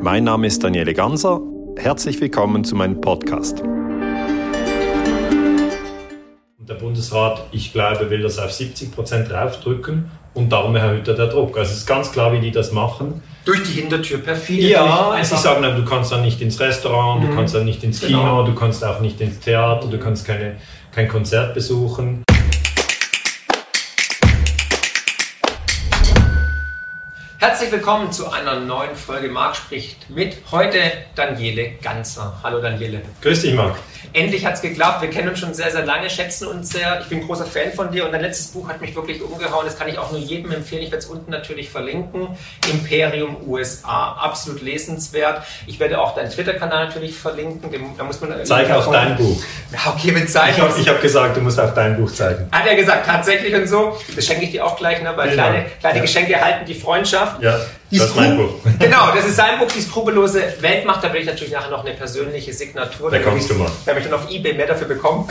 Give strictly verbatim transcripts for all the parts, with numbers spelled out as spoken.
Mein Name ist Daniele Ganser. Herzlich willkommen zu meinem Podcast. Der Bundesrat, ich glaube, will das auf siebzig Prozent draufdrücken und darum erhöht er der Druck. Also es ist ganz klar, wie die das machen. Durch die Hintertür, perfide. Ja, sie sagen, du kannst dann nicht ins Restaurant, mhm. du kannst dann nicht ins Kino, genau. Du kannst auch nicht ins Theater, du kannst keine, kein Konzert besuchen. Herzlich willkommen zu einer neuen Folge Marc spricht mit. Heute Daniele Ganser. Hallo Daniele. Grüß dich, Marc. Endlich hat es geklappt. Wir kennen uns schon sehr, sehr lange, schätzen uns sehr. Ich bin ein großer Fan von dir und dein letztes Buch hat mich wirklich umgehauen. Das kann ich auch nur jedem empfehlen. Ich werde es unten natürlich verlinken. Imperium U S A. Absolut lesenswert. Ich werde auch deinen Twitter-Kanal natürlich verlinken. Da muss man Zeig auch dein Buch. Ja, okay, wenn zeigen. Ich habe hab gesagt, du musst auch dein Buch zeigen. Hat er gesagt, tatsächlich und so. Das schenke ich dir auch gleich, ne? Weil genau. kleine, kleine ja. Geschenke erhalten die Freundschaft. Ja, die das ist mein Buch. Genau, das ist sein Buch, die skrupellose Weltmacht. Da will ich natürlich nachher noch eine persönliche Signatur. Da kommst du mal. Da habe ich dann auf eBay mehr dafür bekommen.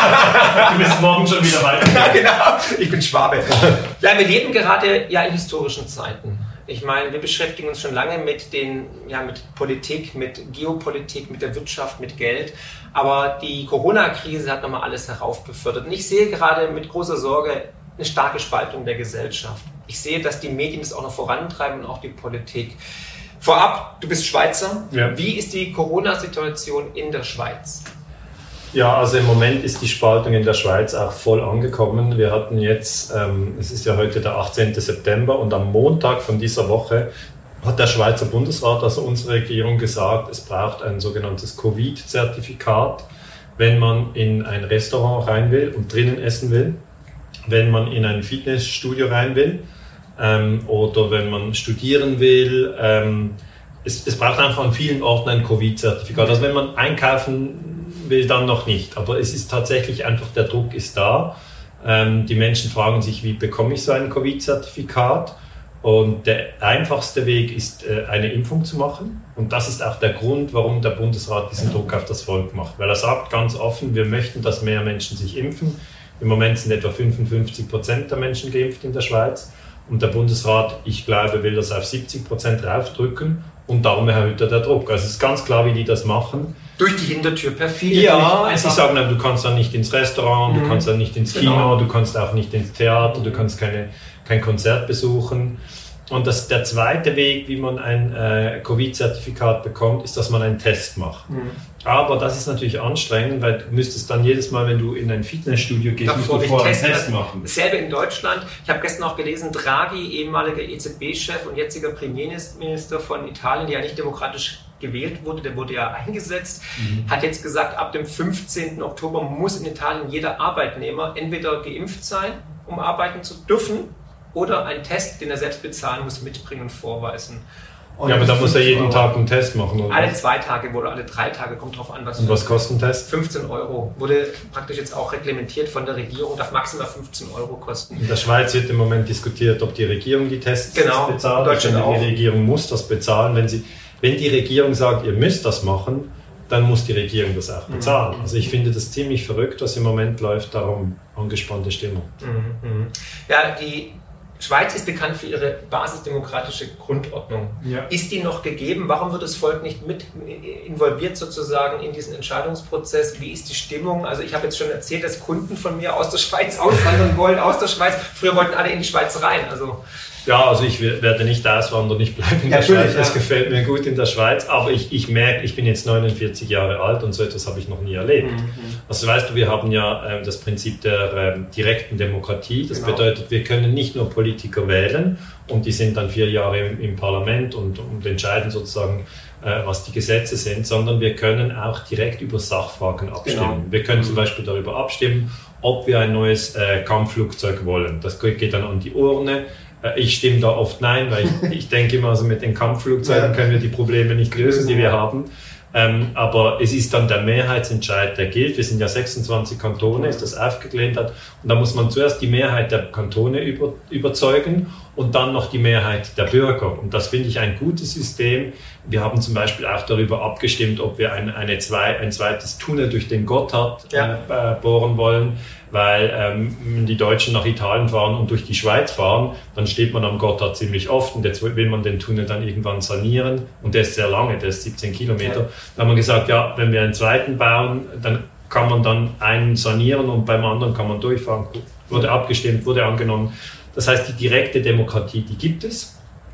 Du bist morgen schon wieder weiter. Ja, genau. Ich bin Schwabe. Ja, wir leben gerade ja in historischen Zeiten. Ich meine, wir beschäftigen uns schon lange mit, den, ja, mit Politik, mit Geopolitik, mit der Wirtschaft, mit Geld. Aber die Corona-Krise hat nochmal alles heraufbefördert. Und ich sehe gerade mit großer Sorge eine starke Spaltung der Gesellschaft. Ich sehe, dass die Medien das auch noch vorantreiben und auch die Politik. Vorab, du bist Schweizer. Ja. Wie ist die Corona-Situation in der Schweiz? Ja, also im Moment ist die Spaltung in der Schweiz auch voll angekommen. Wir hatten jetzt, ähm, es ist ja heute der achtzehnten September und am Montag von dieser Woche hat der Schweizer Bundesrat, also unsere Regierung, gesagt, es braucht ein sogenanntes Covid-Zertifikat, wenn man in ein Restaurant rein will und drinnen essen will, wenn man in ein Fitnessstudio rein will ähm, oder wenn man studieren will. Ähm, es, es braucht einfach an vielen Orten ein Covid-Zertifikat. Also wenn man einkaufen will, dann noch nicht. Aber es ist tatsächlich einfach, der Druck ist da. Ähm, die Menschen fragen sich, wie bekomme ich so ein Covid-Zertifikat? Und der einfachste Weg ist, äh, eine Impfung zu machen. Und das ist auch der Grund, warum der Bundesrat diesen Druck auf das Volk macht. Weil er sagt ganz offen, wir möchten, dass mehr Menschen sich impfen. Im Moment sind etwa fünfundfünfzig Prozent der Menschen geimpft in der Schweiz. Und der Bundesrat, ich glaube, will das auf siebzig Prozent draufdrücken. Und darum erhöht er der Druck. Also es ist ganz klar, wie die das machen. Durch die Hintertür, perfide. Ja, sie sagen, du kannst dann nicht ins Restaurant, mhm. du kannst dann nicht ins Kino, genau. Du kannst auch nicht ins Theater, du kannst keine, kein Konzert besuchen. Und das, der zweite Weg, wie man ein äh, Covid-Zertifikat bekommt, ist, dass man einen Test macht. Mhm. Aber das ist natürlich anstrengend, weil du müsstest dann jedes Mal, wenn du in ein Fitnessstudio gehst, musst du vorher einen Test machen. Dasselbe in Deutschland. Ich habe gestern auch gelesen, Draghi, ehemaliger E Z B-Chef und jetziger Premierminister von Italien, der ja nicht demokratisch gewählt wurde, der wurde ja eingesetzt, mhm. hat jetzt gesagt, ab dem fünfzehnten Oktober muss in Italien jeder Arbeitnehmer entweder geimpft sein, um arbeiten zu dürfen, oder einen Test, den er selbst bezahlen muss, mitbringen und vorweisen. Und ja, aber da muss er jeden Euro. Tag einen Test machen, oder? Alle zwei Tage oder alle drei Tage, kommt drauf an, was. Und was kostet ein Test? fünfzehn Euro. Wurde praktisch jetzt auch reglementiert von der Regierung, darf maximal fünfzehn Euro kosten. In der Schweiz wird im Moment diskutiert, ob die Regierung die Tests genau. bezahlt. Deutschland die auch. Regierung muss das bezahlen. Wenn, sie, wenn die Regierung sagt, ihr müsst das machen, dann muss die Regierung das auch bezahlen. Mhm. Also ich finde das ziemlich verrückt, was im Moment läuft, darum angespannte Stimmung. Mhm. Ja, die Schweiz ist bekannt für ihre basisdemokratische Grundordnung. Ja. Ist die noch gegeben? Warum wird das Volk nicht mit involviert sozusagen in diesen Entscheidungsprozess? Wie ist die Stimmung? Also ich habe jetzt schon erzählt, dass Kunden von mir aus der Schweiz auswandern wollen, aus der Schweiz. Früher wollten alle in die Schweiz rein. Also ja, also ich werde nicht auswandern, ich bleibe in der Schweiz. Das ja. gefällt mir gut in der Schweiz. Aber ich, ich merke, ich bin jetzt neunundvierzig Jahre alt und so etwas habe ich noch nie erlebt. Mhm. Also weißt du, wir haben ja äh, das Prinzip der äh, direkten Demokratie. Das genau. bedeutet, wir können nicht nur Politiker wählen und die sind dann vier Jahre im, im Parlament und, und entscheiden sozusagen, äh, was die Gesetze sind, sondern wir können auch direkt über Sachfragen abstimmen. Genau. Wir können mhm. zum Beispiel darüber abstimmen, ob wir ein neues äh, Kampfflugzeug wollen. Das geht dann an die Urne. Ich stimme da oft nein, weil ich, ich denke immer, also mit den Kampfflugzeugen können wir die Probleme nicht lösen, die wir haben. Ähm, aber es ist dann der Mehrheitsentscheid, der gilt. Wir sind ja sechsundzwanzig Kantone, ist das aufgelehnt hat. Und da muss man zuerst die Mehrheit der Kantone über, überzeugen und dann noch die Mehrheit der Bürger. Und das finde ich ein gutes System. Wir haben zum Beispiel auch darüber abgestimmt, ob wir ein, eine zwei, ein zweites Tunnel durch den Gotthard ja. äh, bohren wollen. weil ähm, die Deutschen nach Italien fahren und durch die Schweiz fahren, dann steht man am Gotthard ziemlich oft und jetzt will man den Tunnel dann irgendwann sanieren und der ist sehr lange, der ist siebzehn Kilometer. Ja. Da haben wir gesagt, ja, wenn wir einen zweiten bauen, dann kann man dann einen sanieren und beim anderen kann man durchfahren. Wurde abgestimmt, wurde angenommen. Das heißt, die direkte Demokratie, die gibt es.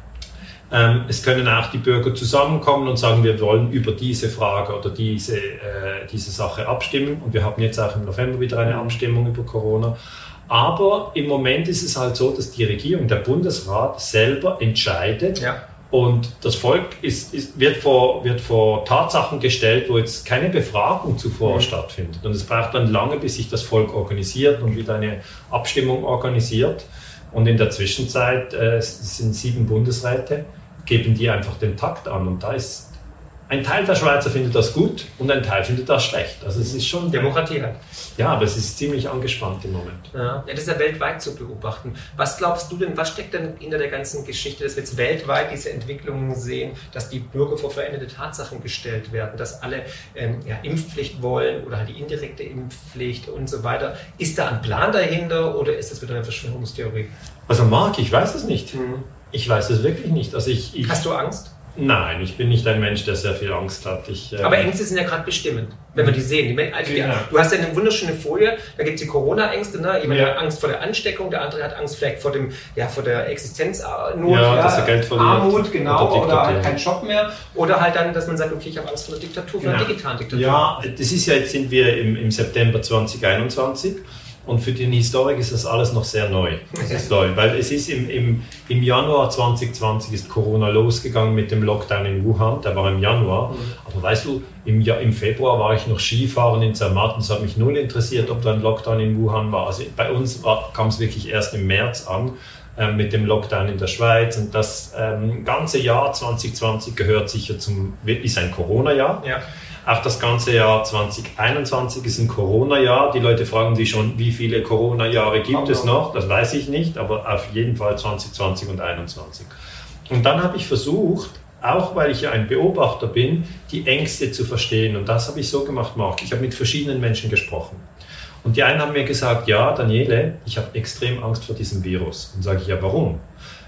Ähm, es können auch die Bürger zusammenkommen und sagen, wir wollen über diese Frage oder diese, äh, diese Sache abstimmen. Und wir haben jetzt auch im November wieder eine Abstimmung über Corona. Aber im Moment ist es halt so, dass die Regierung, der Bundesrat selber entscheidet. Ja. Und das Volk ist, ist, wird, vor, wird vor Tatsachen gestellt, wo jetzt keine Befragung zuvor mhm. stattfindet. Und es braucht dann lange, bis sich das Volk organisiert und wieder eine Abstimmung organisiert. Und in der Zwischenzeit äh, es sind sieben Bundesräte, geben die einfach den Takt an. Und da ist ein Teil der Schweizer findet das gut und ein Teil findet das schlecht. Also es ist schon Demokratie halt. Ja, aber es ist ziemlich angespannt im Moment. Ja, das ist ja weltweit zu beobachten. Was glaubst du denn, was steckt denn hinter der ganzen Geschichte, dass wir jetzt weltweit diese Entwicklungen sehen, dass die Bürger vor veränderte Tatsachen gestellt werden, dass alle ähm, ja, Impfpflicht wollen oder halt die indirekte Impfpflicht und so weiter. Ist da ein Plan dahinter oder ist das wieder eine Verschwörungstheorie? Also Marc, ich weiß es nicht. Hm. Ich weiß es wirklich nicht. Also ich, ich Hast du Angst? Nein, ich bin nicht ein Mensch, der sehr viel Angst hat. Ich, äh Aber Ängste sind ja gerade bestimmend, wenn wir die sehen. Die, also genau. die, du hast ja eine wunderschöne Folie, da gibt es die Corona-Ängste. Ne? Jemand ja. hat Angst vor der Ansteckung, der andere hat Angst vielleicht vor, dem, ja, vor der Existenznot, ja, ja, dass er Geld verliert. Armut, genau, oder halt kein Job mehr. Oder halt dann, dass man sagt, okay, ich habe Angst vor der Diktatur, vor genau. der digitalen Diktatur. Ja, das ist ja, jetzt sind wir im, im September zwanzig einundzwanzig. Und für den Historiker ist das alles noch sehr neu. Das ist neu, weil es ist im, im, im Januar zwanzig zwanzig ist Corona losgegangen mit dem Lockdown in Wuhan, der war im Januar. Mhm. Aber weißt du, im, im Februar war ich noch Skifahren in Zermatt und es hat mich null interessiert, ob da ein Lockdown in Wuhan war. Also bei uns war, kam es wirklich erst im März an äh, mit dem Lockdown in der Schweiz. Und das ähm, ganze Jahr zwanzig zwanzig gehört sicher zum, ist ein Corona-Jahr. Ja. Auch das ganze Jahr zwanzig einundzwanzig ist ein Corona-Jahr. Die Leute fragen sich schon, wie viele Corona-Jahre gibt es noch? Das weiß ich nicht, aber auf jeden Fall zwanzig zwanzig und einundzwanzig. Und dann habe ich versucht, auch weil ich ja ein Beobachter bin, die Ängste zu verstehen. Und das habe ich so gemacht, Marc. Ich habe mit verschiedenen Menschen gesprochen. Und die einen haben mir gesagt, ja, Daniele, ich habe extrem Angst vor diesem Virus. Und sage ich, ja, warum?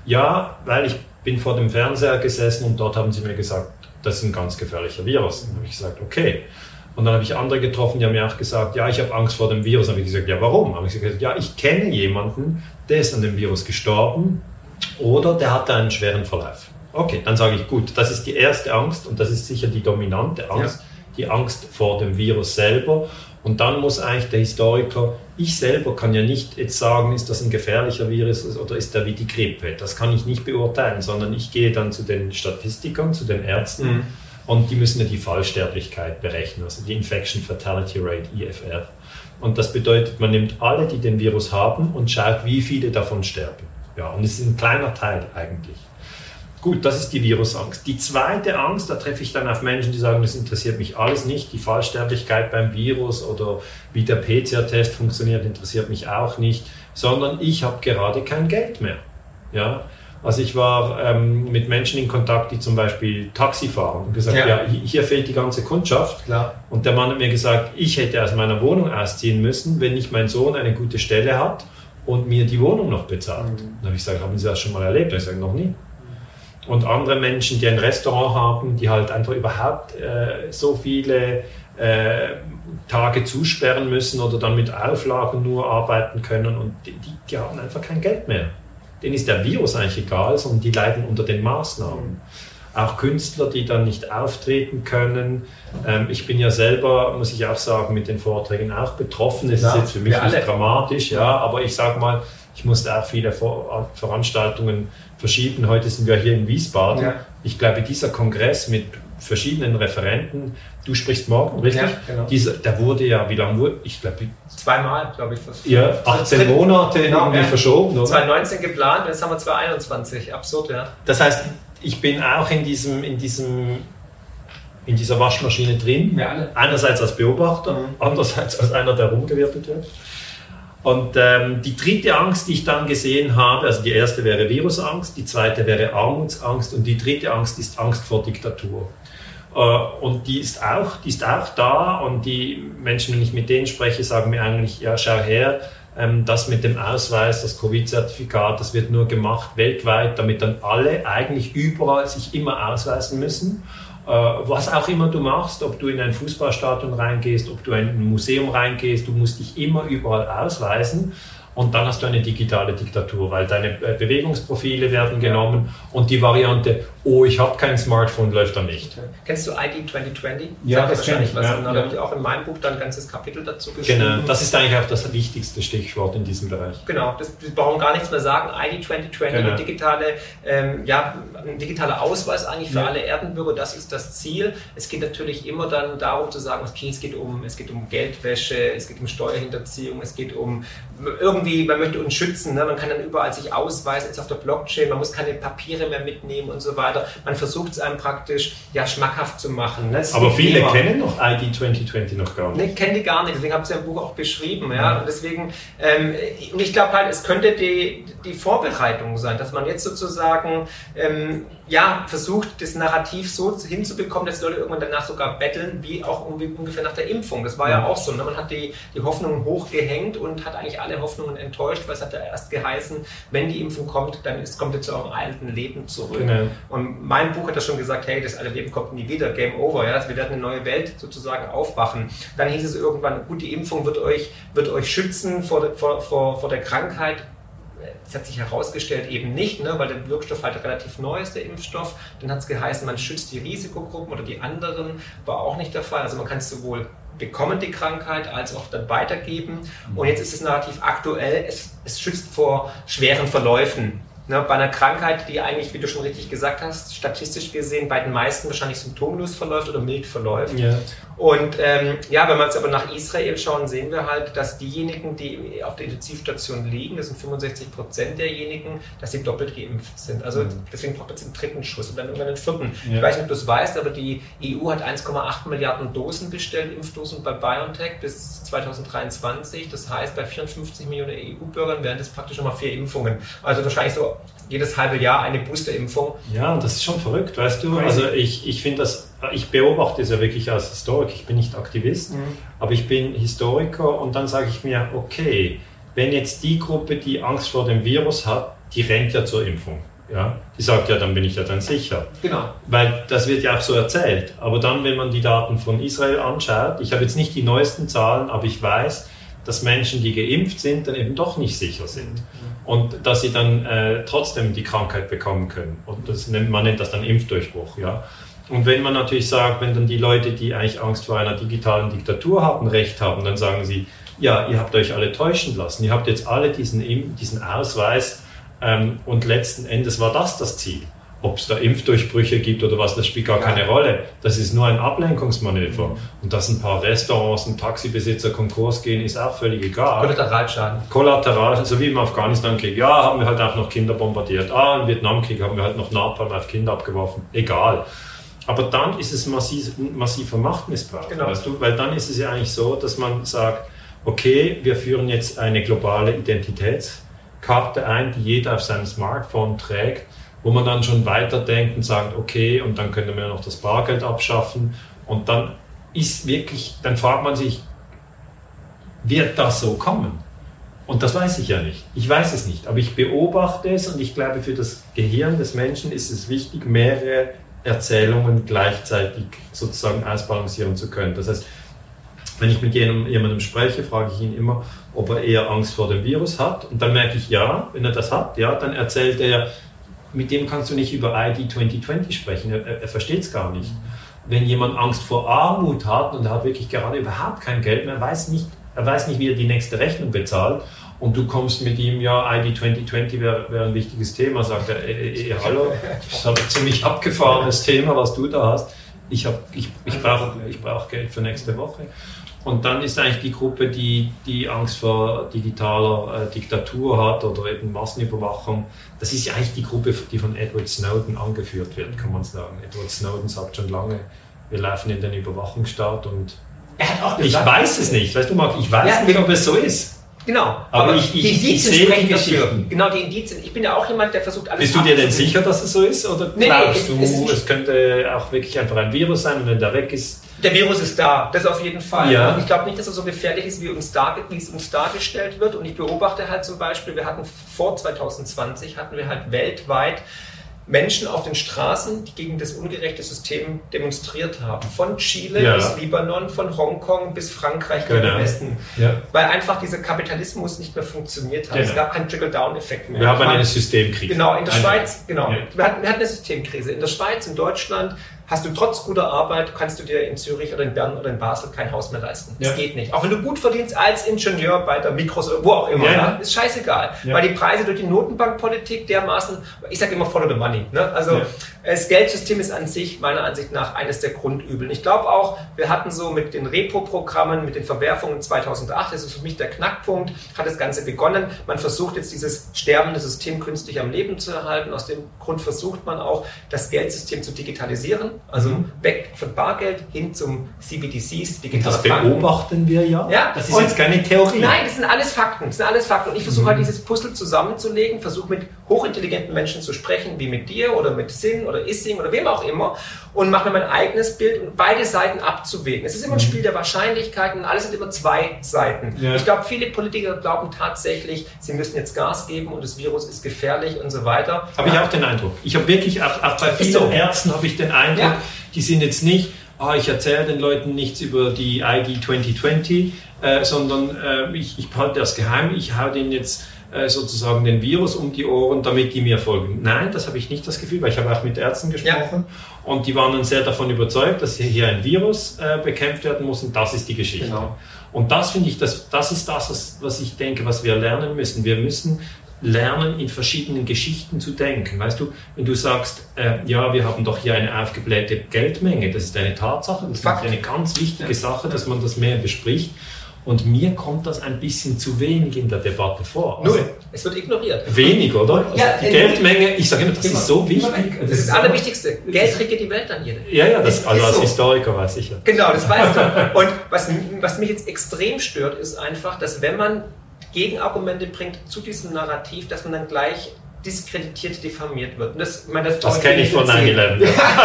Ja, weil ich bin vor dem Fernseher gesessen und dort haben sie mir gesagt, das ist ein ganz gefährlicher Virus. Und dann habe ich gesagt, okay. Und dann habe ich andere getroffen, die haben mir auch gesagt, ja, ich habe Angst vor dem Virus. Dann habe ich gesagt, ja, warum? Dann habe ich gesagt, ja, ich kenne jemanden, der ist an dem Virus gestorben oder der hatte einen schweren Verlauf. Okay, dann sage ich, gut, das ist die erste Angst und das ist sicher die dominante Angst, ja. die Angst vor dem Virus selber. Und dann muss eigentlich der Historiker, ich selber kann ja nicht jetzt sagen, ist das ein gefährlicher Virus oder ist der wie die Grippe. Das kann ich nicht beurteilen, sondern ich gehe dann zu den Statistikern, zu den Ärzten mhm. und die müssen ja die Fallsterblichkeit berechnen, also die Infection Fatality Rate, I F R. Und das bedeutet, man nimmt alle, die den Virus haben und schaut, wie viele davon sterben. Ja, und es ist ein kleiner Teil eigentlich. Gut, das ist die Virusangst. Die zweite Angst, da treffe ich dann auf Menschen, die sagen, das interessiert mich alles nicht. Die Fallsterblichkeit beim Virus oder wie der P C R-Test funktioniert, interessiert mich auch nicht. Sondern ich habe gerade kein Geld mehr. Ja? Also ich war ähm, mit Menschen in Kontakt, die zum Beispiel Taxi fahren und gesagt, ja, ja hier fehlt die ganze Kundschaft. Klar. Und der Mann hat mir gesagt, ich hätte aus meiner Wohnung ausziehen müssen, wenn nicht mein Sohn eine gute Stelle hat und mir die Wohnung noch bezahlt. Mhm. Dann habe ich gesagt, haben Sie das schon mal erlebt? Und ich sage, noch nie. Und andere Menschen, die ein Restaurant haben, die halt einfach überhaupt äh, so viele äh, Tage zusperren müssen oder dann mit Auflagen nur arbeiten können und die, die, die haben einfach kein Geld mehr. Denen ist der Virus eigentlich egal, sondern die leiden unter den Maßnahmen. Auch Künstler, die dann nicht auftreten können. Ähm, ich bin ja selber, muss ich auch sagen, mit den Vorträgen auch betroffen. Es ja, ist jetzt für mich nicht alle. dramatisch, ja, aber ich sage mal, ich musste auch viele Vor- Veranstaltungen verschieben. Heute sind wir hier in Wiesbaden. Ja. Ich glaube, dieser Kongress mit verschiedenen Referenten, du sprichst morgen, richtig? Ja, genau. Dieser, der wurde ja, wie lange wurde? Ich glaube, zweimal, glaube ich. Fast. Ja, achtzehn Monate genau, irgendwie ja. verschoben, oder? zwanzig neunzehn geplant, jetzt haben wir zwanzig einundzwanzig. Absurd, ja. Das heißt, ich bin auch in diesem, in diesem, in dieser Waschmaschine drin. Ja, alle. Einerseits als Beobachter, mhm. andererseits als einer, der rumgewirbelt wird. Und ähm, die dritte Angst, die ich dann gesehen habe, also die erste wäre Virusangst, die zweite wäre Armutsangst und die dritte Angst ist Angst vor Diktatur. Und die ist auch, die ist auch da und die Menschen, wenn ich mit denen spreche, sagen mir eigentlich, ja, schau her, das mit dem Ausweis, das Covid-Zertifikat, das wird nur gemacht weltweit, damit dann alle eigentlich überall sich immer ausweisen müssen. Was auch immer du machst, ob du in ein Fußballstadion reingehst, ob du in ein Museum reingehst, du musst dich immer überall ausweisen. Und dann hast du eine digitale Diktatur, weil deine Bewegungsprofile werden genommen und die Variante, oh, ich habe kein Smartphone, läuft da nicht. Kennst du I D zwanzig zwanzig? Ja, das kenne ich. Was. Ja, da ja. habe ich auch in meinem Buch dann ein ganzes Kapitel dazu geschrieben. Genau, das ist eigentlich auch das wichtigste Stichwort in diesem Bereich. Genau, das, wir brauchen gar nichts mehr sagen. I D zwanzig zwanzig, genau. digitale, ähm, ja, ein digitaler Ausweis eigentlich für ja. alle Erdenbürger, das ist das Ziel. Es geht natürlich immer dann darum zu sagen, okay, es geht um, es geht um Geldwäsche, es geht um Steuerhinterziehung, es geht um irgendwie, man möchte uns schützen, ne? Man kann dann überall sich ausweisen, jetzt auf der Blockchain, man muss keine Papiere mehr mitnehmen und so weiter. Man versucht es einem praktisch ja, schmackhaft zu machen. Ne? Aber viele Thema. kennen noch I D zwanzig zwanzig noch gar nicht. Ne, kennen die gar nicht, deswegen habe ich es ja im Buch auch beschrieben. Ja? Mhm. Und deswegen, ähm, und ich glaube halt, es könnte die, die Vorbereitung sein, dass man jetzt sozusagen ähm, ja, versucht, das Narrativ so hinzubekommen, dass die Leute irgendwann danach sogar betteln, wie auch ungefähr nach der Impfung. Das war ja, ja auch so. Ne? Man hat die, die Hoffnungen hochgehängt und hat eigentlich alle Hoffnungen enttäuscht, weil es hat ja erst geheißen, wenn die Impfung kommt, dann ist, kommt ihr zu eurem alten Leben zurück. Genau. Und mein Buch hat ja schon gesagt, hey, das alte Leben kommt nie wieder, Game Over. Ja? Also wir werden eine neue Welt sozusagen aufwachen. Dann hieß es irgendwann, gut, die Impfung wird euch, wird euch schützen vor, vor, vor, vor der Krankheit. Das hat sich herausgestellt eben nicht, ne, weil der Wirkstoff halt relativ neu ist, der Impfstoff. Dann hat es geheißen, man schützt die Risikogruppen oder die anderen, war auch nicht der Fall. Also man kann es sowohl bekommen, die Krankheit, als auch dann weitergeben. Und jetzt ist das Narrativ aktuell, es, es schützt vor schweren Verläufen. Ne, bei einer Krankheit, die eigentlich, wie du schon richtig gesagt hast, statistisch gesehen bei den meisten wahrscheinlich symptomlos verläuft oder mild verläuft. Ja. Und ähm, ja, wenn wir jetzt aber nach Israel schauen, sehen wir halt, dass diejenigen, die auf der Intensivstation liegen, das sind fünfundsechzig Prozent derjenigen, dass sie doppelt geimpft sind. Also mhm. deswegen braucht man jetzt einen dritten Schuss und dann irgendwann einen vierten. Ja. Ich weiß nicht, ob du es weißt, aber die E U hat eins Komma acht Milliarden Dosen bestellt, Impfdosen bei BioNTech bis zweitausenddreiundzwanzig. Das heißt, bei vierundfünfzig Millionen E U-Bürgern wären das praktisch nochmal vier Impfungen. Also wahrscheinlich so jedes halbe Jahr eine Boosterimpfung. Ja, das ist schon verrückt, weißt du. Also ich, ich finde das, ich beobachte es ja wirklich als Historiker. Ich bin nicht Aktivist, mhm. aber ich bin Historiker und dann sage ich mir, okay, wenn jetzt die Gruppe, die Angst vor dem Virus hat, die rennt ja zur Impfung. Ja? Die sagt ja, dann bin ich ja dann sicher. Genau. Weil das wird ja auch so erzählt. Aber dann, wenn man die Daten von Israel anschaut, ich habe jetzt nicht die neuesten Zahlen, aber ich weiß, dass Menschen, die geimpft sind, dann eben doch nicht sicher sind. Und dass sie dann äh, trotzdem die Krankheit bekommen können. Und das nennt, man nennt das dann Impfdurchbruch. Ja? Und wenn man natürlich sagt, wenn dann die Leute, die eigentlich Angst vor einer digitalen Diktatur haben, Recht haben, dann sagen sie, ja, ihr habt euch alle täuschen lassen. Ihr habt jetzt alle diesen, diesen Ausweis ähm, und letzten Endes war das das Ziel. Ob es da Impfdurchbrüche gibt oder was, das spielt gar keine Rolle. Das ist nur ein Ablenkungsmanöver. Und dass ein paar Restaurants und Taxibesitzer Konkurs gehen, ist auch völlig egal. Kollateralschaden. Kollateral, so wie im Afghanistan-Krieg. Ja, haben wir halt auch noch Kinder bombardiert. Ah, im Vietnamkrieg haben wir halt noch Napalm auf Kinder abgeworfen. Egal. Aber dann ist es massiv, massiver Machtmissbrauch. Genau. Weißt du? Weil dann ist es ja eigentlich so, dass man sagt, okay, wir führen jetzt eine globale Identitätskarte ein, die jeder auf seinem Smartphone trägt, wo man dann schon weiterdenkt und sagt, okay, und dann können wir noch das Bargeld abschaffen. Und dann ist wirklich, dann fragt man sich, wird das so kommen? Und das weiß ich ja nicht. Ich weiß es nicht, aber ich beobachte es und ich glaube, für das Gehirn des Menschen ist es wichtig, mehrere Erzählungen gleichzeitig sozusagen ausbalancieren zu können. Das heißt, wenn ich mit jemandem spreche, frage ich ihn immer, ob er eher Angst vor dem Virus hat. Und dann merke ich, ja, wenn er das hat, ja, dann erzählt er, mit dem kannst du nicht über I D zwanzig zwanzig sprechen, er, er versteht es gar nicht. Wenn jemand Angst vor Armut hat und er hat wirklich gerade überhaupt kein Geld mehr, er weiß nicht, er weiß nicht, wie er die nächste Rechnung bezahlt und du kommst mit ihm, ja, I D zwanzig zwanzig wäre wär ein wichtiges Thema, sagt er, äh, äh, hallo, das ist ein ziemlich abgefahrenes Thema, was du da hast. Ich, hab, ich, ich brauche ich brauch Geld für nächste Woche. Und dann ist eigentlich die Gruppe, die, die Angst vor digitaler äh, Diktatur hat oder eben Massenüberwachung, das ist ja eigentlich die Gruppe, die von Edward Snowden angeführt wird, kann man sagen. Edward Snowden sagt schon lange, wir laufen in den Überwachungsstaat und er hat auch gesagt, ich weiß es nicht, weißt du Marc, ich weiß ja, nicht, ob es so ist. Genau. Aber, aber ich, ich, die Indizien ich sehe sprechen die dafür. Geschichten. Genau, die Indizien. Ich bin ja auch jemand, der versucht, alles Bist du dir denn abzuwägen. sicher, dass es so ist? Oder Nee, glaubst nee, du, es es, ist- könnte auch wirklich einfach ein Virus sein und wenn der weg ist? Der Virus ist da, das auf jeden Fall. Ja. Und ich glaube nicht, dass er so gefährlich ist, wie, uns dar, wie es uns dargestellt wird. Und ich beobachte halt zum Beispiel, wir hatten vor zwanzig zwanzig, hatten wir halt weltweit Menschen auf den Straßen, die gegen das ungerechte System demonstriert haben. Von Chile Ja. bis Libanon, von Hongkong bis Frankreich gegen Genau. den Westen. Ja. Weil einfach dieser Kapitalismus nicht mehr funktioniert hat. Genau. Es gab keinen Trickle-Down-Effekt mehr. Wir haben Ich meine, eine Systemkrise. Genau, in der Eine- Schweiz, genau. Ja. Wir, hatten, wir hatten eine Systemkrise. In der Schweiz, in Deutschland hast du trotz guter Arbeit, kannst du dir in Zürich oder in Bern oder in Basel kein Haus mehr leisten. Das Ja. geht nicht. Auch wenn du gut verdienst als Ingenieur bei der Mikros oder wo auch immer, Ja, ja, ja. ist scheißegal. Ja. Weil die Preise durch die Notenbankpolitik dermaßen, ich sage immer follow the money. Ne? Also Ja. das Geldsystem ist an sich meiner Ansicht nach eines der Grundübel. Ich glaube auch, wir hatten so mit den Repo-Programmen, mit den Verwerfungen zweitausendacht, das ist für mich der Knackpunkt, hat das Ganze begonnen. Man versucht jetzt dieses sterbende System künstlich am Leben zu erhalten. Aus dem Grund versucht man auch, das Geldsystem zu digitalisieren. Also Mhm. weg von Bargeld hin zum C B D Cs, digitale Das Banken. beobachten wir ja. Ja, Das ist und- jetzt keine Theorie. Nein, das sind alles Fakten. Das sind alles Fakten. Und ich versuche Mhm. halt dieses Puzzle zusammenzulegen, versuche mit hochintelligenten Menschen zu sprechen, wie mit dir oder mit Sinn oder Issing oder wem auch immer und mache mir mein eigenes Bild und beide Seiten abzuwägen. Es ist immer ein Spiel der Wahrscheinlichkeiten und alles sind immer zwei Seiten. Ja. Ich glaube, viele Politiker glauben tatsächlich, sie müssen jetzt Gas geben und das Virus ist gefährlich und so weiter. Habe ich auch den Eindruck. Ich habe wirklich, auch, auch bei vielen so. Ärzten habe ich den Eindruck, Ja. die sind jetzt nicht, ah, ich erzähle den Leuten nichts über die I G zwanzig zwanzig, äh, sondern äh, ich, ich halte das geheim, ich hau denen jetzt äh, sozusagen den Virus um die Ohren, damit die mir folgen. Nein, das habe ich nicht das Gefühl, weil ich habe auch mit Ärzten gesprochen und die waren dann sehr davon überzeugt, dass hier ein Virus äh, bekämpft werden muss und das ist die Geschichte. Genau. Und das finde ich, das, das ist das, was, was ich denke, was wir lernen müssen. Wir müssen lernen, in verschiedenen Geschichten zu denken. Weißt du, wenn du sagst, äh, ja, wir haben doch hier eine aufgeblähte Geldmenge, das ist eine Tatsache, das Fakt. ist eine ganz wichtige Ja. Sache, dass man das mehr bespricht. Und mir kommt das ein bisschen zu wenig in der Debatte vor. Null. Es wird ignoriert. Wenig, oder? Also Ja, die in- Geldmenge, ich sage immer, das Immer. ist so wichtig. Das ist das Allerwichtigste. Geld regiert die Welt an jede. Ja, ja, das, Ist- also ist als so. Historiker weiß ich ja. Genau, das weißt du. Und was, was mich jetzt extrem stört, ist einfach, dass wenn man Gegenargumente bringt zu diesem Narrativ, dass man dann gleich diskreditiert, diffamiert wird. Und das, ich meine, das, Das kenne ich von nine eleven.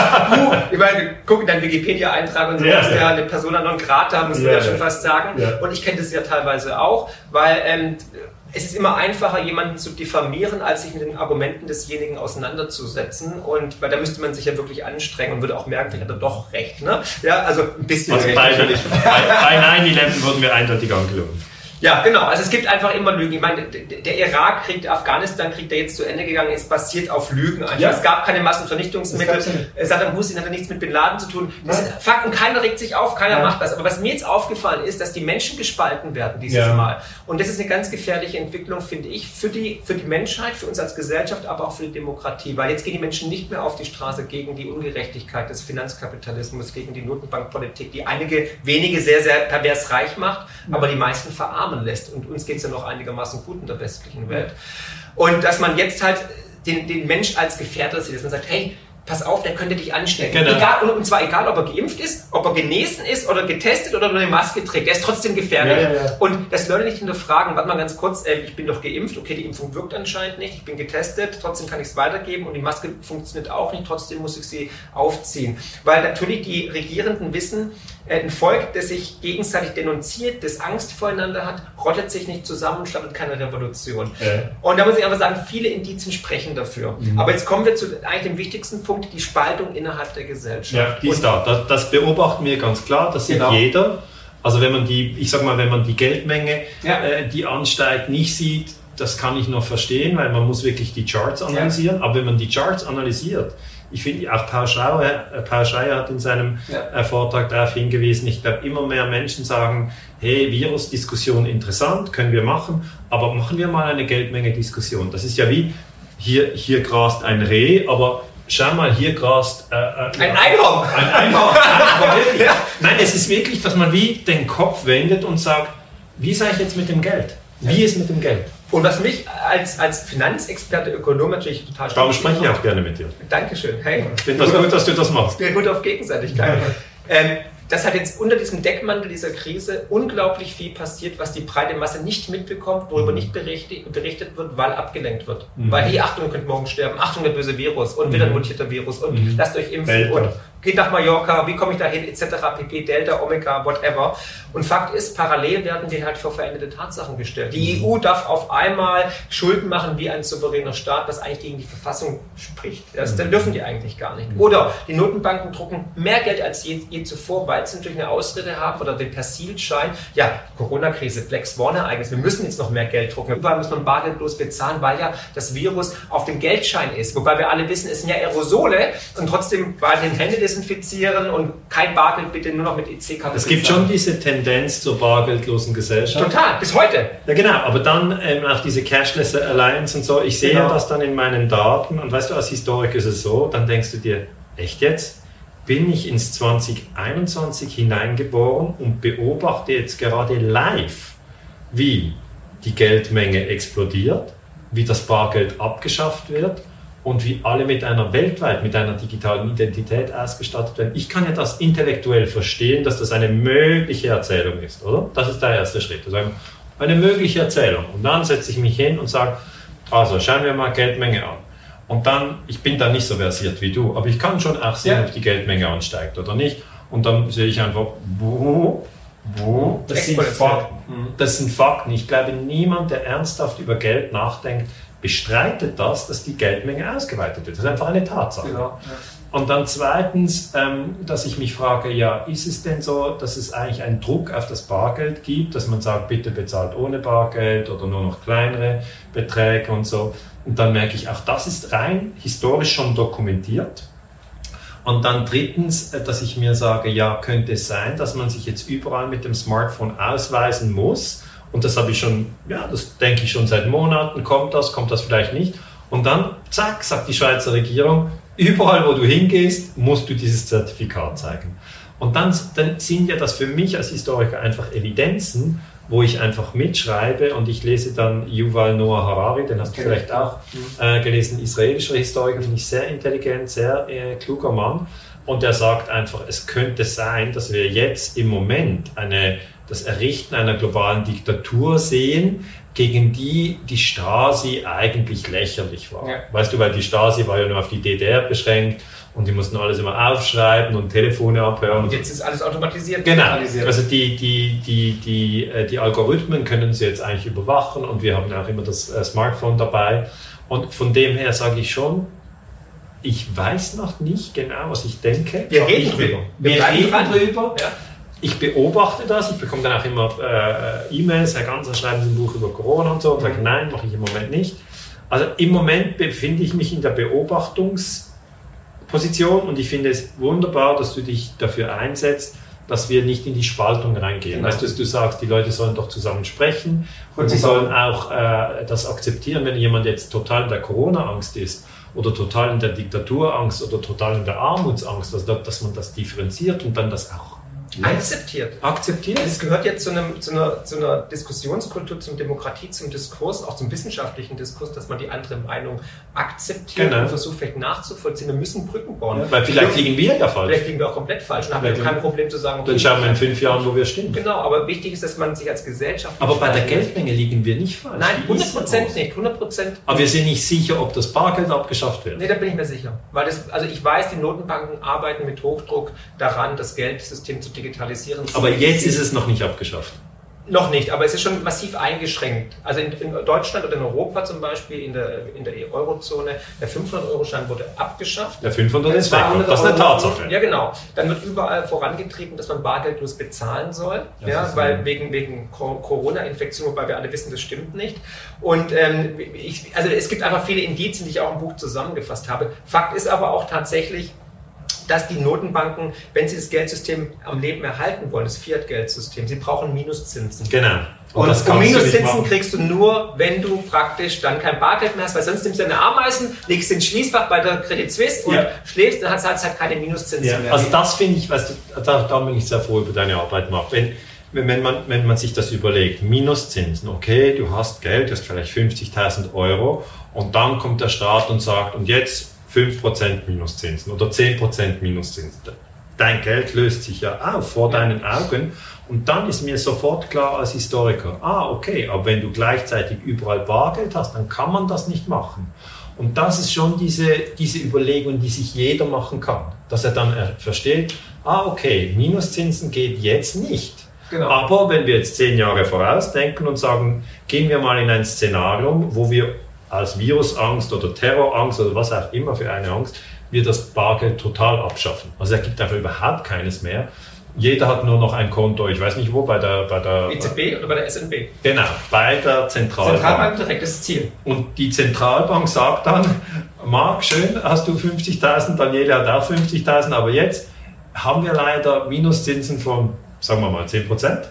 Ich meine, guck in deinen Wikipedia-Eintrag und so, Ja, ist ja ja. eine Persona non grata, muss man Ja, ja schon ja. fast sagen. Ja. Und ich kenne das ja teilweise auch, weil ähm, es ist immer einfacher, jemanden zu diffamieren, als sich mit den Argumenten desjenigen auseinanderzusetzen. Und weil da müsste man sich ja wirklich anstrengen und würde auch merken, vielleicht hat er doch recht. Ne? Ja, also ein bisschen Also recht bei, natürlich. bei, bei nine eleven wurden wir eindeutig angelogen. Ja, genau. Also es gibt einfach immer Lügen. Ich meine, der Irakkrieg, der Afghanistan-Krieg, der jetzt zu Ende gegangen ist, basiert auf Lügen. Einfach. Ja. Es gab keine Massenvernichtungsmittel. Das gab's ja nicht. Saddam Hussein hatte nichts mit Bin Laden zu tun. Das Nein. sind Fakten, keiner regt sich auf, keiner Nein. macht das. Aber was mir jetzt aufgefallen ist, dass die Menschen gespalten werden dieses Ja. Mal. Und das ist eine ganz gefährliche Entwicklung, finde ich, für die, für die Menschheit, für uns als Gesellschaft, aber auch für die Demokratie. Weil jetzt gehen die Menschen nicht mehr auf die Straße gegen die Ungerechtigkeit des Finanzkapitalismus, gegen die Notenbankpolitik, die einige wenige sehr, sehr pervers reich macht, aber die meisten verarmen lässt. Und uns geht es ja noch einigermaßen gut in der westlichen Welt. Und dass man jetzt halt den, den Mensch als Gefährder sieht, dass man sagt, hey, pass auf, der könnte dich anstecken. Genau. Egal, und zwar egal, ob er geimpft ist, ob er genesen ist oder getestet oder nur eine Maske trägt. Der ist trotzdem gefährlich. Ja, ja, ja. Und das Leute nicht hinterfragen, warte mal ganz kurz, äh, ich bin doch geimpft, okay, die Impfung wirkt anscheinend nicht, ich bin getestet, trotzdem kann ich es weitergeben und die Maske funktioniert auch nicht, trotzdem muss ich sie aufziehen. Weil natürlich die Regierenden wissen, äh, ein Volk, das sich gegenseitig denunziert, das Angst voreinander hat, rottet sich nicht zusammen und startet keine Revolution. Ja. Und da muss ich einfach sagen, viele Indizien sprechen dafür. Mhm. Aber jetzt kommen wir zu eigentlich dem wichtigsten Punkt, die Spaltung innerhalb der Gesellschaft. Ja, die ist Und- da. Das, das beobachten wir ganz klar. Das sieht Genau. jeder. Also wenn man die, ich sag mal, wenn man die Geldmenge, Ja. äh, die ansteigt, nicht sieht, das kann ich noch verstehen, weil man muss wirklich die Charts analysieren. Ja. Aber wenn man die Charts analysiert, ich finde, auch Paul Schreier, äh, Paul Schreier hat in seinem Ja. äh, Vortrag darauf hingewiesen, ich glaube, immer mehr Menschen sagen, hey, Virusdiskussion interessant, können wir machen, aber machen wir mal eine Geldmenge-Diskussion. Das ist ja wie, hier, hier grast ein Reh, aber schau mal, hier grast äh, äh, Ein Einhorn! ein Einhorn. Aber wirklich. Ja. Nein, es ist wirklich, dass man wie den Kopf wendet und sagt, wie ist eigentlich jetzt mit dem Geld? Wie ist mit dem Geld? Und was mich als, als Finanzexperte, Ökonom natürlich total Darum stolz spreche ich macht- auch gerne mit dir. Dankeschön. Hey, Ich finde das gut, dass du das machst. sehr gut auf Gegenseitigkeit. ähm, dass halt jetzt unter diesem Deckmantel dieser Krise unglaublich viel passiert, was die breite Masse nicht mitbekommt, worüber nicht berichtet, berichtet wird, weil abgelenkt wird. Mhm. Weil, hey, Achtung, ihr könnt morgen sterben, Achtung, der böse Virus und mhm. wieder ein mutierter Virus und mhm. lasst euch impfen Delta. Und geht nach Mallorca, wie komme ich da hin, et cetera pp, Delta, Omega, whatever. Und Fakt ist, parallel werden wir halt vor veränderte Tatsachen gestellt. Die E U darf auf einmal Schulden machen wie ein souveräner Staat, was eigentlich gegen die Verfassung spricht. Das mhm. dürfen die eigentlich gar nicht. Oder die Notenbanken drucken mehr Geld als je, je zuvor, weil sie natürlich eine Ausrede haben oder den Persilschein. Ja, Corona-Krise, Black Swan-Ereignis, wir müssen jetzt noch mehr Geld drucken. Überall muss man bargeldlos bezahlen, weil ja das Virus auf dem Geldschein ist. Wobei wir alle wissen, es sind ja Aerosole und trotzdem weiterhin Hände desinfizieren und kein Bargeld, bitte nur noch mit E C-Karte. Es gibt schon diese Tendenz zur bargeldlosen Gesellschaft. Total, bis heute. Ja genau, aber dann ähm, auch diese Cashless Alliance und so, ich sehe genau. das dann in meinen Daten und weißt du, als Historiker ist es so, dann denkst du dir, echt jetzt? Bin ich ins zwanzig einundzwanzig hineingeboren und beobachte jetzt gerade live, wie die Geldmenge explodiert, wie das Bargeld abgeschafft wird und wie alle mit einer weltweit, mit einer digitalen Identität ausgestattet werden. Ich kann ja das intellektuell verstehen, dass das eine mögliche Erzählung ist, oder? Das ist der erste Schritt. Also eine mögliche Erzählung. Und dann setze ich mich hin und sage, also schauen wir mal Geldmenge an. Und dann, ich bin da nicht so versiert wie du, aber ich kann schon auch sehen, ja. ob die Geldmenge ansteigt oder nicht. Und dann sehe ich einfach, wo, wo, das sind Fakten. Das sind Fakten. Ich glaube, niemand, der ernsthaft über Geld nachdenkt, bestreitet das, dass die Geldmenge ausgeweitet wird. Das ist einfach eine Tatsache. Ja, ja. Und dann zweitens, ähm, dass ich mich frage, ja, ist es denn so, dass es eigentlich einen Druck auf das Bargeld gibt, dass man sagt, bitte bezahlt ohne Bargeld oder nur noch kleinere Beträge und so. Und dann merke ich, auch das ist rein historisch schon dokumentiert. Und dann drittens, dass ich mir sage, ja, könnte es sein, dass man sich jetzt überall mit dem Smartphone ausweisen muss. Und das habe ich schon, ja, das denke ich schon seit Monaten, kommt das, kommt das vielleicht nicht. Und dann, zack, sagt die Schweizer Regierung, überall wo du hingehst, musst du dieses Zertifikat zeigen. Und dann, dann sind ja das für mich als Historiker einfach Evidenzen, wo ich einfach mitschreibe und ich lese dann Yuval Noah Harari, den hast du vielleicht auch äh, gelesen, israelischer Historiker, finde ich sehr intelligent, sehr äh, kluger Mann. Und er sagt einfach, es könnte sein, dass wir jetzt im Moment eine, das Errichten einer globalen Diktatur sehen, gegen die die Stasi eigentlich lächerlich war. Ja. Weißt du, weil die Stasi war ja nur auf die D D R beschränkt und die mussten alles immer aufschreiben und Telefone abhören. Und jetzt ist alles automatisiert. Genau. Also die, die, die, die, die Algorithmen können sie jetzt eigentlich überwachen und wir haben auch immer das Smartphone dabei. Und von dem her sage ich schon, ich weiß noch nicht genau, was ich denke. Wir reden drüber. Wir, wir reden drüber. Ja. Ich beobachte das, ich bekomme dann auch immer äh, E-Mails, Herr Ganser, schreiben Sie ein Buch über Corona und so, und sage, nein, mache ich im Moment nicht. Also im Moment befinde ich mich in der Beobachtungsposition und ich finde es wunderbar, dass du dich dafür einsetzt, dass wir nicht in die Spaltung reingehen. Genau. Weißt du, dass du sagst, die Leute sollen doch zusammen sprechen und sie sollen auch äh, das akzeptieren, wenn jemand jetzt total in der Corona-Angst ist oder total in der Diktaturangst oder total in der Armutsangst, also dass man das differenziert und dann das auch akzeptiert. Akzeptiert. Das gehört jetzt zu, einem, zu, einer, zu einer Diskussionskultur, zum Demokratie, zum Diskurs, auch zum wissenschaftlichen Diskurs, dass man die andere Meinung akzeptiert genau. und versucht vielleicht nachzuvollziehen. Wir müssen Brücken bauen. Ja, weil vielleicht liegen wir ja falsch. Vielleicht liegen wir auch komplett falsch und haben wir kein Problem zu sagen, okay, dann schauen wir in fünf Jahren, wo wir stehen. Genau, aber wichtig ist, dass man sich als Gesellschaft... Aber bei der Geldmenge liegen wir nicht falsch. Nein, hundert Prozent nicht, hundert Prozent. Aber wir sind nicht sicher, ob das Bargeld abgeschafft wird. Nee, da bin ich mir sicher. Weil das, also ich weiß, die Notenbanken arbeiten mit Hochdruck daran, das Geldsystem zu digitalisieren. Aber jetzt ist es noch nicht abgeschafft. Noch nicht, aber es ist schon massiv eingeschränkt. Also in, in Deutschland oder in Europa zum Beispiel, in der, in der Eurozone, der fünfhundert-Euro-Schein wurde abgeschafft. Der fünfhundert ist weg, das ist eine Tatsache. Ja, genau. Dann wird überall vorangetrieben, dass man bargeldlos bezahlen soll, ja, ja, weil wegen, wegen Corona-Infektion, wobei wir alle wissen, das stimmt nicht. Und ähm, ich, also es gibt einfach viele Indizien, die ich auch im Buch zusammengefasst habe. Fakt ist aber auch tatsächlich, dass die Notenbanken, wenn sie das Geldsystem am Leben erhalten wollen, das Fiat-Geldsystem, sie brauchen Minuszinsen. Genau. Und, und, und Minuszinsen kriegst du nur, wenn du praktisch dann kein Bargeld mehr hast, weil sonst nimmst du deine Ameisen, legst den Schließfach bei der Credit Suisse und ja. schläfst, dann hast du halt keine Minuszinsen ja. mehr. Also das finde ich, weißt du, da, da bin ich sehr froh über deine Arbeit, Marc. Wenn, wenn, man, wenn man sich das überlegt, Minuszinsen, okay, du hast Geld, du hast vielleicht fünfzigtausend Euro und dann kommt der Staat und sagt, und jetzt fünf Prozent Minuszinsen oder zehn Prozent Minuszinsen. dein Geld löst sich ja auf vor deinen Augen. Und dann ist mir sofort klar als Historiker, ah, okay, aber wenn du gleichzeitig überall Bargeld hast, dann kann man das nicht machen. Und das ist schon diese, diese Überlegung, die sich jeder machen kann. Dass er dann versteht, ah, okay, Minuszinsen geht jetzt nicht. Genau. Aber wenn wir jetzt zehn Jahre vorausdenken und sagen, gehen wir mal in ein Szenario, wo wir als Virusangst oder Terrorangst oder was auch immer für eine Angst, wir das Bargeld total abschaffen. Also es gibt einfach überhaupt keines mehr. Jeder hat nur noch ein Konto, ich weiß nicht wo, bei der... Bei der E Z B oder bei der S N B? Genau, bei der Zentralbank. Zentralbank direktes Ziel. Und die Zentralbank sagt dann, Marc, schön, hast du fünfzigtausend, Daniele hat auch fünfzigtausend, aber jetzt haben wir leider Minuszinsen von, sagen wir mal, zehn Prozent.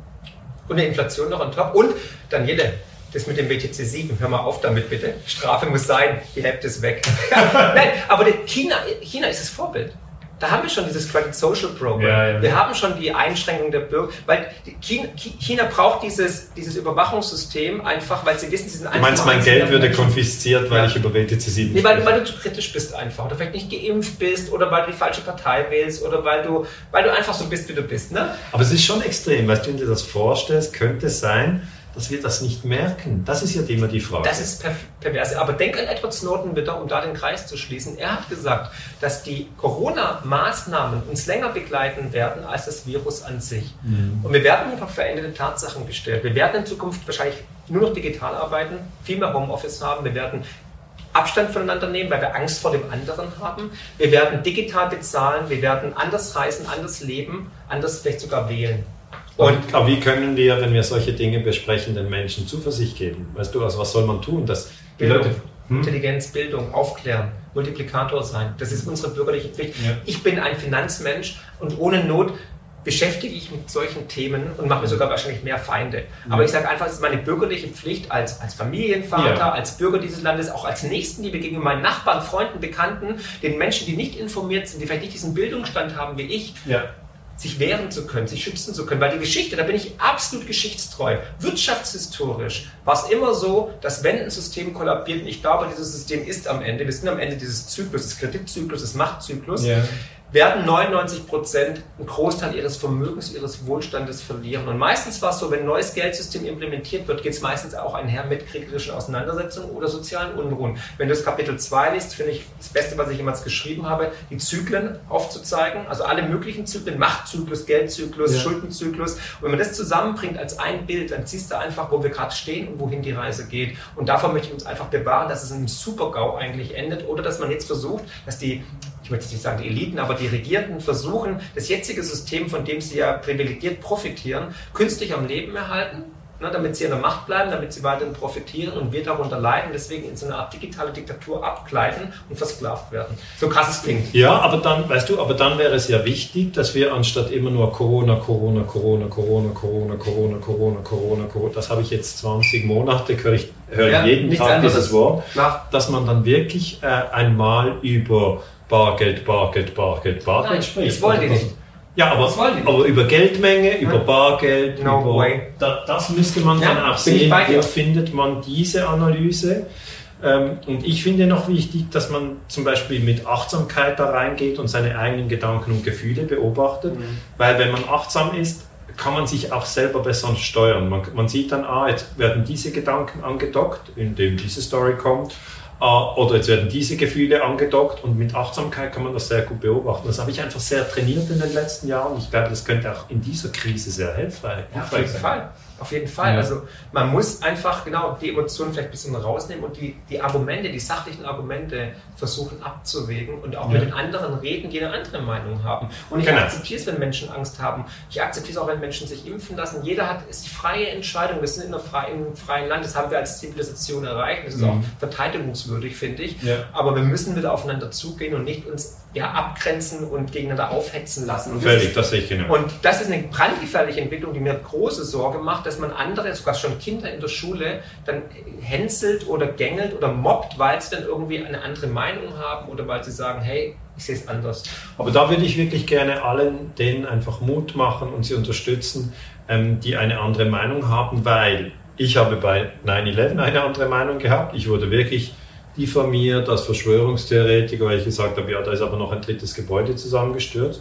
Und eine Inflation noch on top. Und Daniele, das mit dem B T C sieben, hör mal auf damit bitte. Strafe muss sein, die Hälfte ist weg. Nein, aber China, China ist das Vorbild. Da haben wir schon dieses Credit Social Program. Ja, ja. Wir haben schon die Einschränkung der Bürger. Weil China, China braucht dieses, dieses Überwachungssystem einfach, weil sie wissen, sie sind einfach... Du meinst, mein Geld würde konfisziert, weil ja. ich über B T C sieben... Nee, weil, weil du zu kritisch bist einfach. Oder vielleicht nicht geimpft bist oder weil du die falsche Partei wählst oder weil du, weil du einfach so bist, wie du bist. Ne? Aber es ist schon extrem. Weißt du, wenn du dir das vorstellst, könnte es sein, dass wir das nicht merken. Das ist ja immer die Frage. Das ist per- pervers. Aber denk an Edward Snowden bitte, um da den Kreis zu schließen. Er hat gesagt, dass die Corona-Maßnahmen uns länger begleiten werden als das Virus an sich. Mhm. Und wir werden einfach veränderte Tatsachen gestellt. Wir werden in Zukunft wahrscheinlich nur noch digital arbeiten, viel mehr Homeoffice haben. Wir werden Abstand voneinander nehmen, weil wir Angst vor dem anderen haben. Wir werden digital bezahlen. Wir werden anders reisen, anders leben, anders vielleicht sogar wählen. Und, aber wie können wir, wenn wir solche Dinge besprechen, den Menschen Zuversicht geben? Weißt du, also was soll man tun? Dass die Bildung, Leute, hm? Intelligenz, Bildung, aufklären, Multiplikator sein. Das ist unsere bürgerliche Pflicht. Ja. Ich bin ein Finanzmensch und ohne Not beschäftige ich mich mit solchen Themen und mache mir sogar wahrscheinlich mehr Feinde. Aber mhm. ich sage einfach, es ist meine bürgerliche Pflicht als, als Familienvater, ja. als Bürger dieses Landes, auch als Nächstenliebe gegenüber meinen Nachbarn, Freunden, Bekannten, den Menschen, die nicht informiert sind, die vielleicht nicht diesen Bildungsstand haben wie ich, ja. sich wehren zu können, sich schützen zu können. Weil die Geschichte, da bin ich absolut geschichtstreu. Wirtschaftshistorisch war es immer so, dass wenn ein System kollabiert, und ich glaube, dieses System ist am Ende, wir sind am Ende dieses Zyklus, des Kreditzyklus, des Machtzyklus, yeah. werden neunundneunzig Prozent einen Großteil ihres Vermögens, ihres Wohlstandes verlieren. Und meistens war es so, wenn ein neues Geldsystem implementiert wird, geht es meistens auch einher mit kriegerischen Auseinandersetzungen oder sozialen Unruhen. Wenn du das Kapitel zwei liest, finde ich das Beste, was ich jemals geschrieben habe, die Zyklen aufzuzeigen, also alle möglichen Zyklen, Machtzyklus, Geldzyklus, ja. Schuldenzyklus. Und wenn man das zusammenbringt als ein Bild, dann siehst du einfach, wo wir gerade stehen und wohin die Reise geht. Und davon möchte ich uns einfach bewahren, dass es in einem Super-GAU eigentlich endet oder dass man jetzt versucht, dass die, ich möchte nicht sagen die Eliten, aber die Regierten versuchen, das jetzige System, von dem sie ja privilegiert profitieren, künstlich am Leben erhalten, ne, damit sie in der Macht bleiben, damit sie weiterhin profitieren und wir darunter leiden, deswegen in so eine Art digitale Diktatur abgleiten und versklavt werden. So krass es klingt. Ja, aber dann, weißt du, aber dann wäre es ja wichtig, dass wir anstatt immer nur Corona, Corona, Corona, Corona, Corona, Corona, Corona, Corona, Corona, das habe ich jetzt zwanzig Monate, höre ich, höre ja, jeden Tag dieses Wort, nach. Dass man dann wirklich äh, einmal über Bargeld, Bargeld, Bargeld, Bargeld Nein, spricht. Das wollen die nicht. Ja, aber, aber über Geldmenge, über Bargeld, no über, way. Da, das müsste man ja, dann auch sehen, wo findet man diese Analyse. Ähm, und ich finde noch wichtig, dass man zum Beispiel mit Achtsamkeit da reingeht und seine eigenen Gedanken und Gefühle beobachtet, mhm. weil wenn man achtsam ist, kann man sich auch selber besser steuern. Man, man sieht dann, ah, jetzt werden diese Gedanken angedockt, indem diese Story kommt. Oder jetzt werden diese Gefühle angedockt und mit Achtsamkeit kann man das sehr gut beobachten. Das habe ich einfach sehr trainiert in den letzten Jahren. Ich glaube, das könnte auch in dieser Krise sehr hilfreich sein. Ja, auf jeden Fall. Auf jeden Fall. Ja. Also man muss einfach genau die Emotionen vielleicht ein bisschen rausnehmen und die, die Argumente, die sachlichen Argumente versuchen abzuwägen und auch ja. mit den anderen reden, die eine andere Meinung haben. Und ich genau. akzeptiere es, wenn Menschen Angst haben. Ich akzeptiere es auch, wenn Menschen sich impfen lassen. Jeder hat ist die freie Entscheidung. Wir sind in einem freien, freien Land. Das haben wir als Zivilisation erreicht. Das ist mhm. auch verteidigungswürdig, finde ich. Ja. Aber wir müssen wieder aufeinander zugehen und nicht uns ja, abgrenzen und gegeneinander aufhetzen lassen. Und Völlig, das sehe ich genau. Und das ist eine brandgefährliche Entwicklung, die mir große Sorge macht, dass man andere, sogar schon Kinder in der Schule, dann hänselt oder gängelt oder mobbt, weil sie dann irgendwie eine andere Meinung haben oder weil sie sagen, hey, ich sehe es anders. Aber da würde ich wirklich gerne allen denen einfach Mut machen und sie unterstützen, ähm, die eine andere Meinung haben, weil ich habe bei neun elf eine andere Meinung gehabt. Ich wurde wirklich diffamiert als Verschwörungstheoretiker, weil ich gesagt habe, ja, da ist aber noch ein drittes Gebäude zusammengestürzt.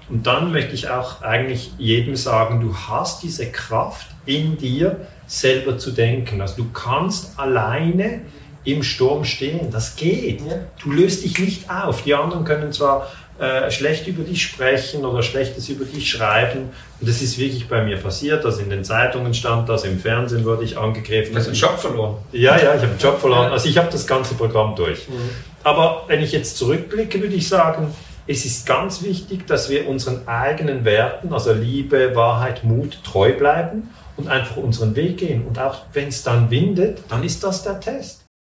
Und dann möchte ich auch eigentlich jedem sagen, du hast diese Kraft in dir, selber zu denken. Also du kannst alleine im Sturm stehen, das geht. Du löst dich nicht auf. Die anderen können zwar äh, schlecht über dich sprechen oder Schlechtes über dich schreiben. Und das ist wirklich bei mir passiert. Also in den Zeitungen stand das, im Fernsehen wurde ich angegriffen. Du hast einen Job verloren. Ja, ja, ich habe einen Job verloren. Also ich habe das ganze Programm durch. Mhm. Aber wenn ich jetzt zurückblicke, würde ich sagen, es ist ganz wichtig, dass wir unseren eigenen Werten, also Liebe, Wahrheit, Mut, treu bleiben und einfach unseren Weg gehen. Und auch wenn es dann windet, dann ist das der Test.